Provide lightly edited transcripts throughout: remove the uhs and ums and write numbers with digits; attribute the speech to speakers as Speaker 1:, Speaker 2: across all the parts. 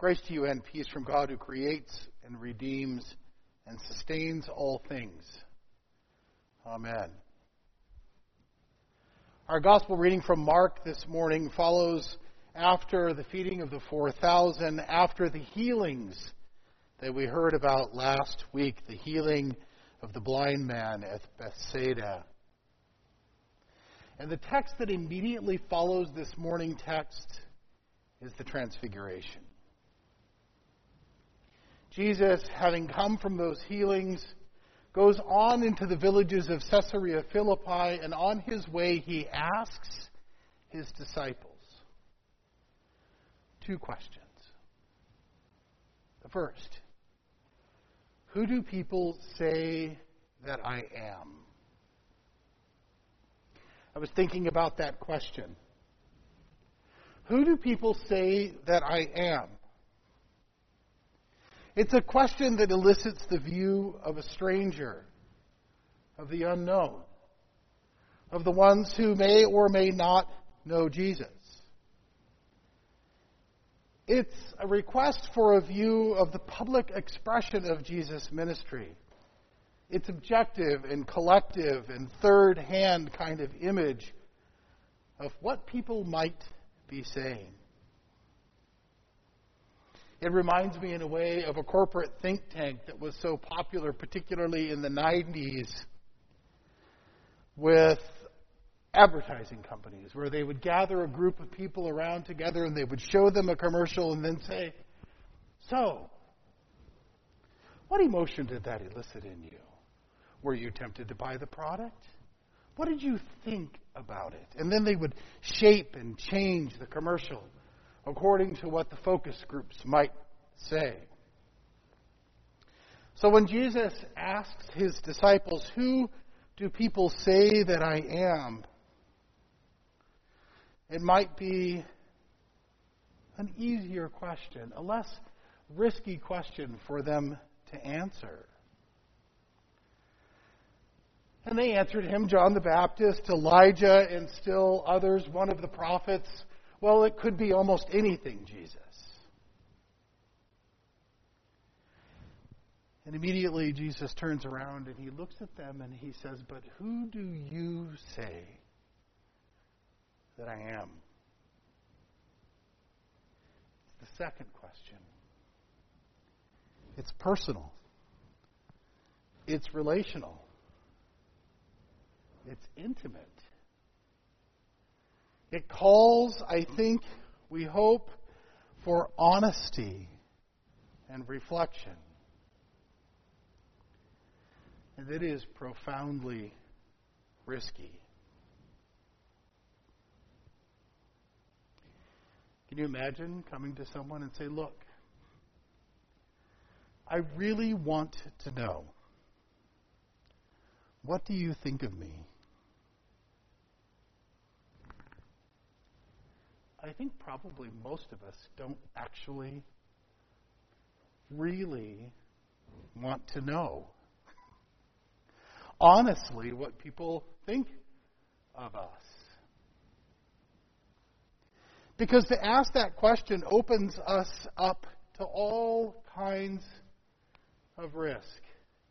Speaker 1: Grace to you and peace from God who creates and redeems and sustains all things. Amen. Our gospel reading from Mark this morning follows after the feeding of the 4,000, after the healings that we heard about last week, the healing of the blind man at Bethsaida. And the text that immediately follows this morning text is the Transfiguration. Jesus, having come from those healings, goes on into the villages of Caesarea Philippi, and on his way he asks his disciples two questions. The first, who do people say that I am? I was thinking about that question. Who do people say that I am? It's a question that elicits the view of a stranger, of the unknown, of the ones who may or may not know Jesus. It's a request for a view of the public expression of Jesus' ministry. It's objective and collective and third-hand kind of image of what people might be saying. It reminds me in a way of a corporate think tank that was so popular, particularly in the 90s, with advertising companies, where they would gather a group of people around together and they would show them a commercial and then say, "So, what emotion did that elicit in you? Were you tempted to buy the product? What did you think about it?" And then they would shape and change the commercial according to what the focus groups might say. So when Jesus asks his disciples, "Who do people say that I am?" it might be an easier question, a less risky question for them to answer. And they answered him, John the Baptist, Elijah, and still others, one of the prophets. Well, it could be almost anything, Jesus. And immediately Jesus turns around and he looks at them and he says, "But who do you say that I am?" It's the second question. It's personal. It's relational. It's intimate. It calls, I think, we hope, for honesty and reflection. And it is profoundly risky. Can you imagine coming to someone and say, "Look, I really want to know, what do you think of me?" I think probably most of us don't actually really want to know, honestly, what people think of us. Because to ask that question opens us up to all kinds of risk.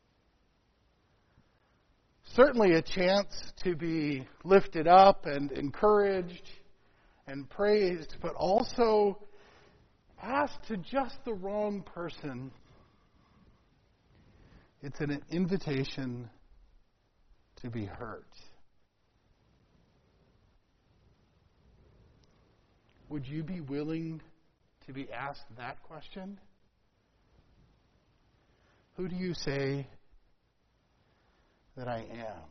Speaker 1: Certainly a chance to be lifted up and encouraged and praised, but also asked to just the wrong person. It's an invitation to be hurt. Would you be willing to be asked that question? Who do you say that I am?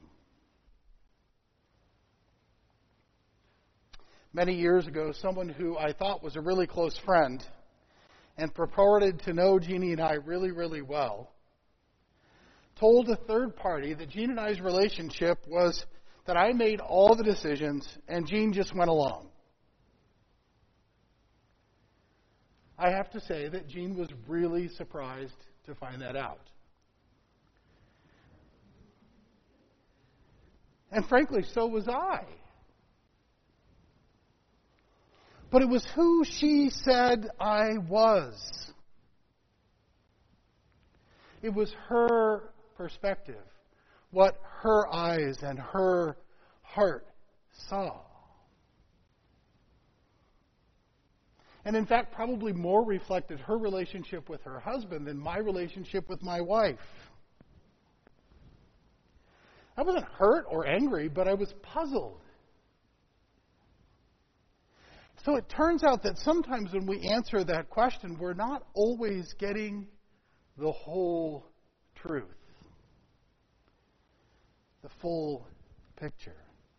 Speaker 1: Many years ago, someone who I thought was a really close friend and purported to know Jeannie and I really, really well, told a third party that Jean and I's relationship was that I made all the decisions and Jean just went along. I have to say that Jean was really surprised to find that out. And frankly, so was I. but it was who she said I was. It was her perspective, what her eyes and her heart saw. And in fact, probably more reflected her relationship with her husband than my relationship with my wife. I wasn't hurt or angry, but I was puzzled. So it turns out that sometimes when we answer that question, we're not always getting the whole truth, the full picture.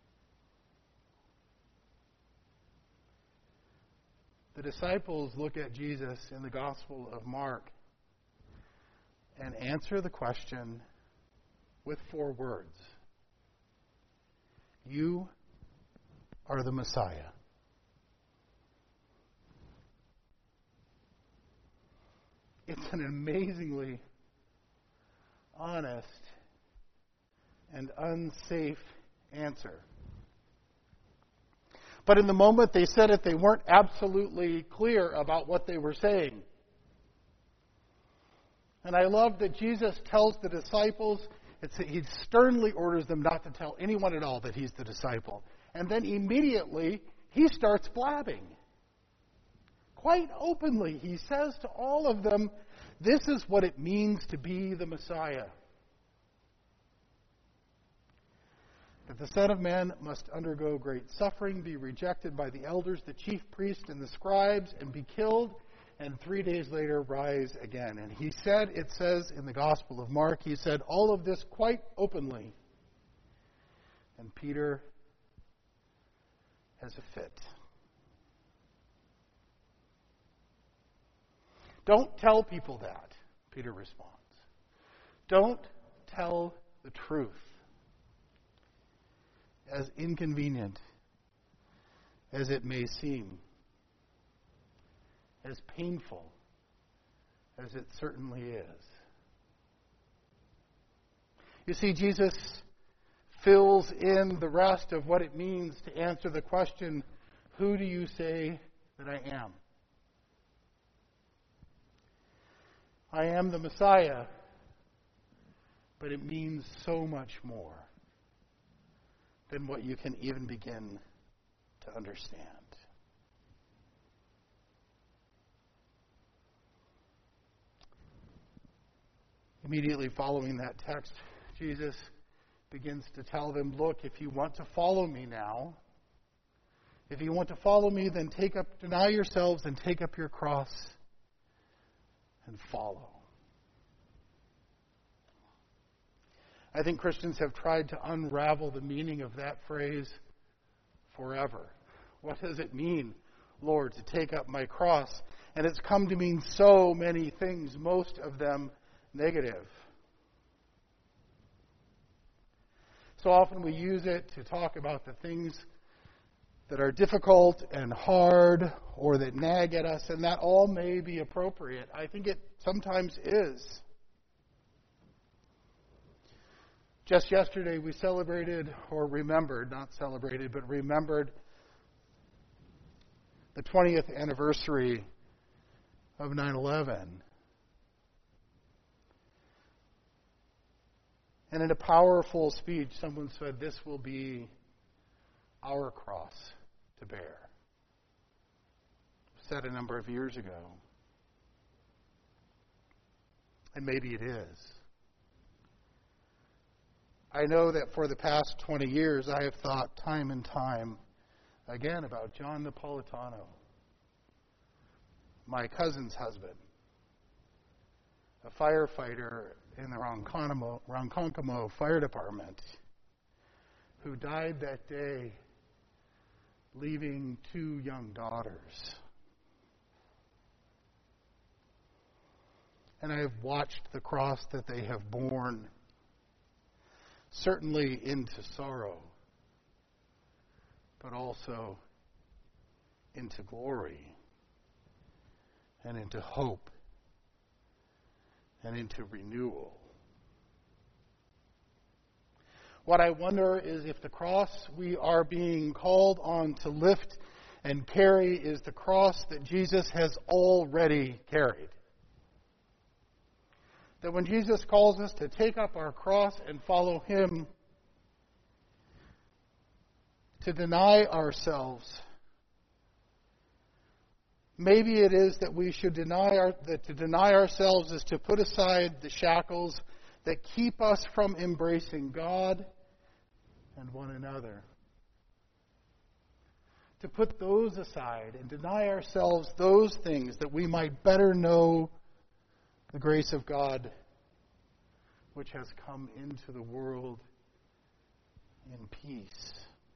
Speaker 1: The disciples look at Jesus in the Gospel of Mark and answer the question with 4 words. You are the Messiah. It's an amazingly honest and unsafe answer. But in the moment they said it, they weren't absolutely clear about what they were saying. And I love that Jesus tells the disciples, he sternly orders them not to tell anyone at all that he's the disciple. And then immediately he starts blabbing. Quite openly, he says to all of them, this is what it means to be the Messiah. That the Son of Man must undergo great suffering, be rejected by the elders, the chief priests, and the scribes, and be killed, and 3 days later rise again. And he said, it says in the Gospel of Mark, he said all of this quite openly. And Peter has a fit. Don't tell people that, Peter responds. Don't tell the truth. As inconvenient as it may seem, as painful as it certainly is. You see, Jesus fills in the rest of what it means to answer the question, who do you say that I am? I am the Messiah, but it means so much more than what you can even begin to understand. Immediately following that text, Jesus begins to tell them, look, if you want to follow me now, if you want to follow me, then deny yourselves and take up your cross and follow. I think Christians have tried to unravel the meaning of that phrase forever. What does it mean, Lord, to take up my cross? And it's come to mean so many things, most of them negative. So often we use it to talk about the things that are difficult and hard or that nag at us, and that all may be appropriate. I think it sometimes is. Just yesterday we celebrated, or remembered, not celebrated, but remembered the 20th anniversary of 9/11. And in a powerful speech, someone said, this will be our cross to bear. Said a number of years ago. And maybe it is. I know that for the past 20 years, I have thought time and time again about John Napolitano, my cousin's husband, a firefighter in the Ronkonkoma Fire Department, who died that day leaving 2 young daughters. And I have watched the cross that they have borne, certainly into sorrow, but also into glory and into hope and into renewal. What I wonder is if the cross we are being called on to lift and carry is the cross that Jesus has already carried. That when Jesus calls us to take up our cross and follow Him, to deny ourselves, maybe it is that we should that to deny ourselves is to put aside the shackles that keep us from embracing God and one another. To put those aside and deny ourselves those things that we might better know the grace of God which has come into the world in peace.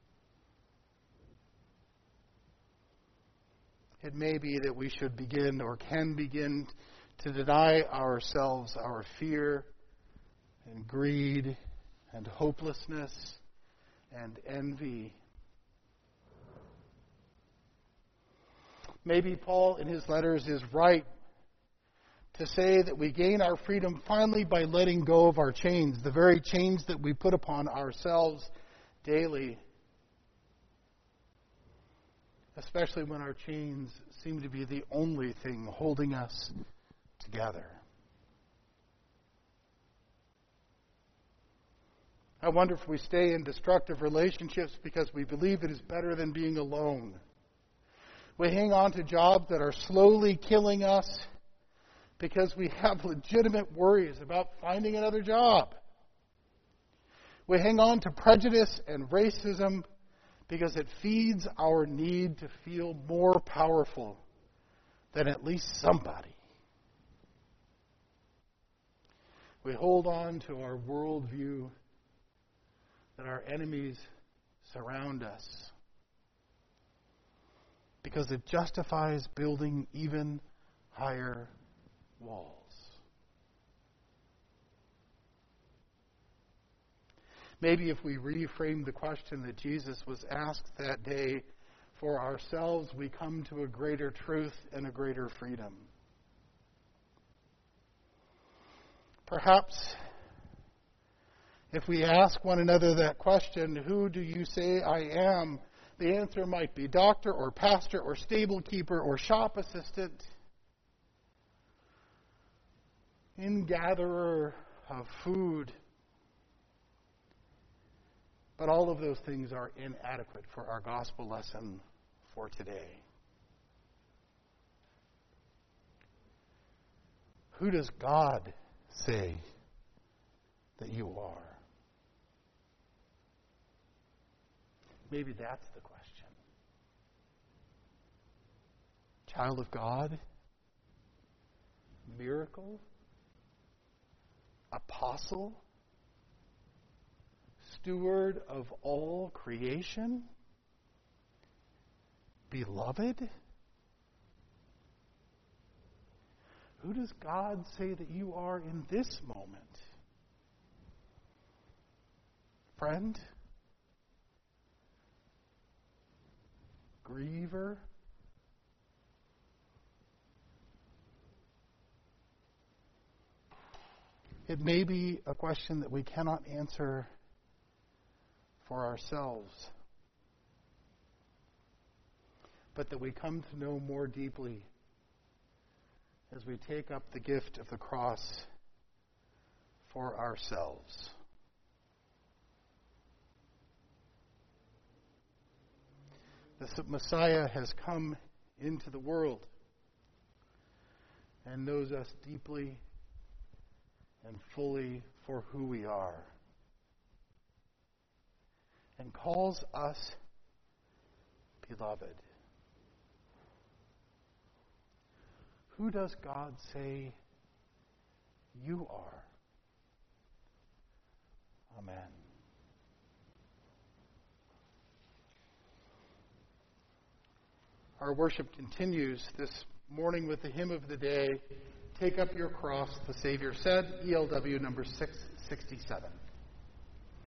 Speaker 1: It may be that we should begin or can begin to deny ourselves our fear and greed and hopelessness and envy. Maybe Paul in his letters is right to say that we gain our freedom finally by letting go of our chains, the very chains that we put upon ourselves daily, especially when our chains seem to be the only thing holding us together. I wonder if we stay in destructive relationships because we believe it is better than being alone. We hang on to jobs that are slowly killing us because we have legitimate worries about finding another job. We hang on to prejudice and racism because it feeds our need to feel more powerful than at least somebody. We hold on to our worldview that our enemies surround us because it justifies building even higher walls. Maybe if we reframe the question that Jesus was asked that day for ourselves, we come to a greater truth and a greater freedom. Perhaps if we ask one another that question, who do you say I am? The answer might be doctor or pastor or stable keeper or shop assistant, in-gatherer of food. But all of those things are inadequate for our gospel lesson for today. Who does God say that you are? Maybe that's the question. Child of God? Miracle? Apostle? Steward of all creation? Beloved? Who does God say that you are in this moment? Friend? Griever? It may be a question that we cannot answer for ourselves, but that we come to know more deeply as we take up the gift of the cross for ourselves. The Messiah has come into the world and knows us deeply and fully for who we are, and calls us beloved. Who does God say you are? Amen. Our worship continues this morning with the hymn of the day, Take Up Your Cross, the Savior Said, ELW number 667.